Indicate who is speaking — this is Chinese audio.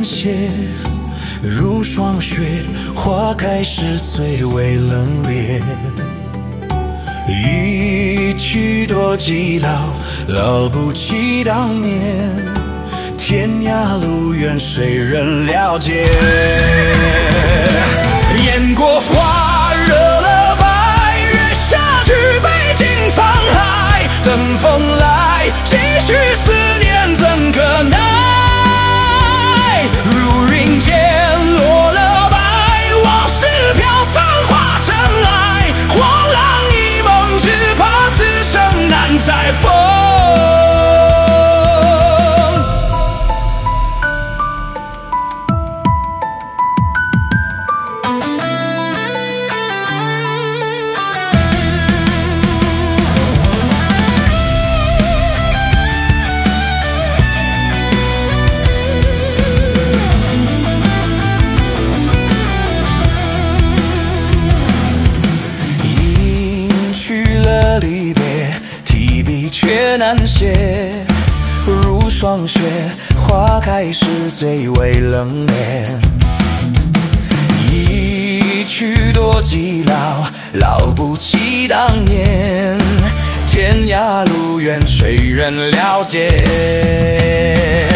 Speaker 1: 谢，如霜雪，花开时最为冷冽。一去多寂寥，老不起当年。天涯路远，谁人了解？烟过花，热了白，月下举杯敬沧海。等风来，几许思念怎可耐？如云间落了白，往事飘散化尘埃。荒浪一梦，只怕此生难再逢。离别，提笔却难写，如霜雪，花开时最为冷冽。一去多寂寥，老不起当年。天涯路远，谁人了解？